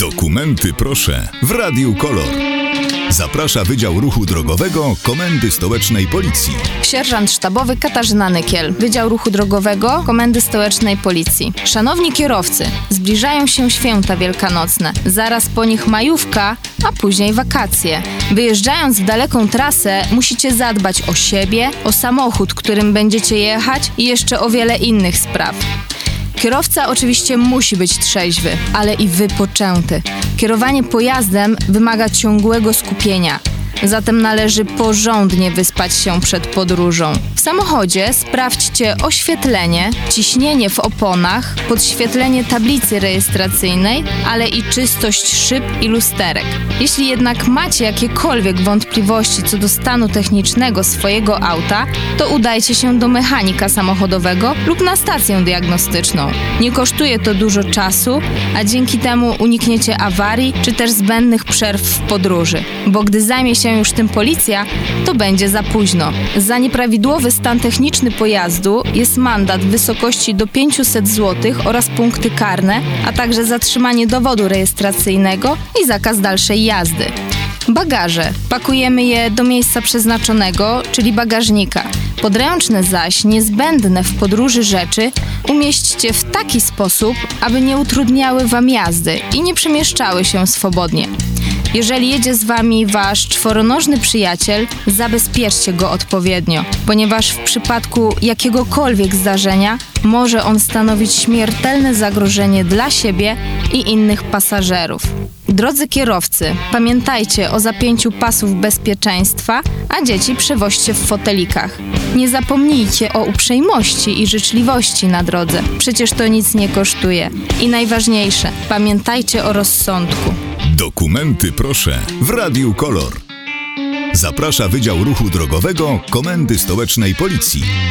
Dokumenty proszę w Radiu Kolor. Zaprasza Wydział Ruchu Drogowego Komendy Stołecznej Policji. Sierżant sztabowy Katarzyna Nykiel, Wydział Ruchu Drogowego Komendy Stołecznej Policji. Szanowni kierowcy, zbliżają się święta wielkanocne. Zaraz po nich majówka, a później wakacje. Wyjeżdżając w daleką trasę, musicie zadbać o siebie, o samochód, którym będziecie jechać i jeszcze o wiele innych spraw. Kierowca oczywiście musi być trzeźwy, ale i wypoczęty. Kierowanie pojazdem wymaga ciągłego skupienia. Zatem należy porządnie wyspać się przed podróżą. W samochodzie sprawdźcie oświetlenie, ciśnienie w oponach, podświetlenie tablicy rejestracyjnej, ale i czystość szyb i lusterek. Jeśli jednak macie jakiekolwiek wątpliwości co do stanu technicznego swojego auta, to udajcie się do mechanika samochodowego lub na stację diagnostyczną. Nie kosztuje to dużo czasu, a dzięki temu unikniecie awarii czy też zbędnych przerw w podróży, bo gdy zajmie się już tym policja, to będzie za późno. Za nieprawidłowy stan techniczny pojazdu jest mandat w wysokości do 500 zł oraz punkty karne, a także zatrzymanie dowodu rejestracyjnego i zakaz dalszej jazdy. Bagaże. Pakujemy je do miejsca przeznaczonego, czyli bagażnika. Podręczne zaś, niezbędne w podróży rzeczy umieśćcie w taki sposób, aby nie utrudniały Wam jazdy i nie przemieszczały się swobodnie. Jeżeli jedzie z Wami Wasz czworonożny przyjaciel, zabezpieczcie go odpowiednio, ponieważ w przypadku jakiegokolwiek zdarzenia może on stanowić śmiertelne zagrożenie dla siebie i innych pasażerów. Drodzy kierowcy, pamiętajcie o zapięciu pasów bezpieczeństwa, a dzieci przewoźcie w fotelikach. Nie zapomnijcie o uprzejmości i życzliwości na drodze, przecież to nic nie kosztuje. I najważniejsze, pamiętajcie o rozsądku. Dokumenty proszę w Radiu Kolor. Zaprasza Wydział Ruchu Drogowego Komendy Stołecznej Policji.